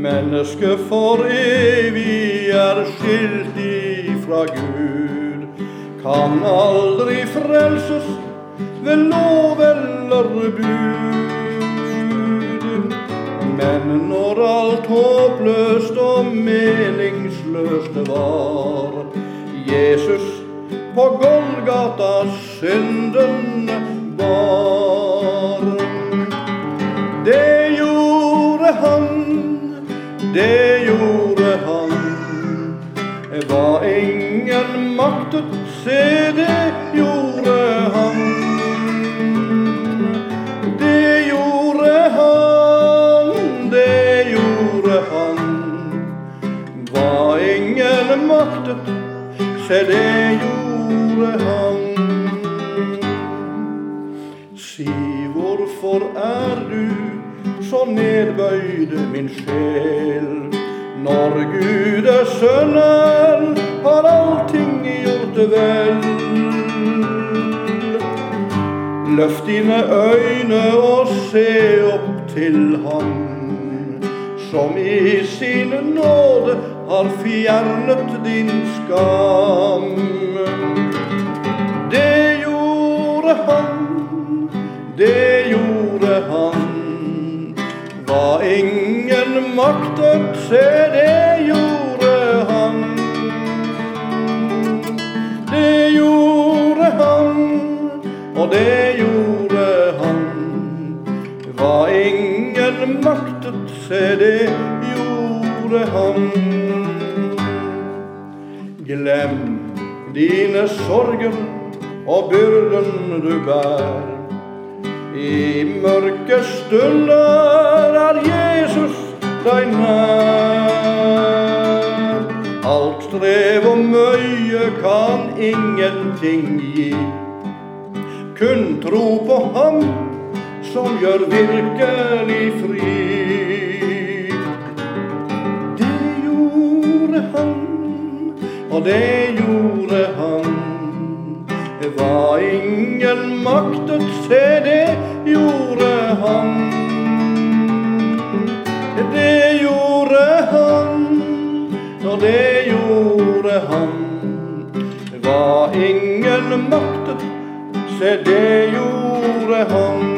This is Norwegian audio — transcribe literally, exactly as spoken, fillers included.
Menneske for evig er skilt ifra Gud, kan aldri frelses ved lov eller bud. Men når alt håpløst og meningsløst var, Jesus på Golgata synden bar. Det gjorde han, det gjorde han, hva ingen maktet, se det gjorde han. Det gjorde han, det gjorde han, hva ingen maktet, se det gjorde han. Si, hvorfor er du så nedbøyd, min sjel? Når Gud er sønnen, har allting gjort det vel. Løft dine øyne og se opp til ham, som i sin nåde har fjernet din skam. Det gjorde han, det gjorde han, hva ingen maktet, se det gjorde han. Det gjorde han, og det gjorde han, hva ingen maktet, se det gjorde han. Glem dine sorger og byrden du bær. I mørke stunder er Jesus deg nær. Alt strev og møye kan ingenting gi, kun tro på ham som gjør virkelig fri. Det gjorde han, og det gjorde han, hva ingen maktet, se det gjorde han. Det gjorde han, og det gjorde han, hva ingen maktet, se det gjorde han.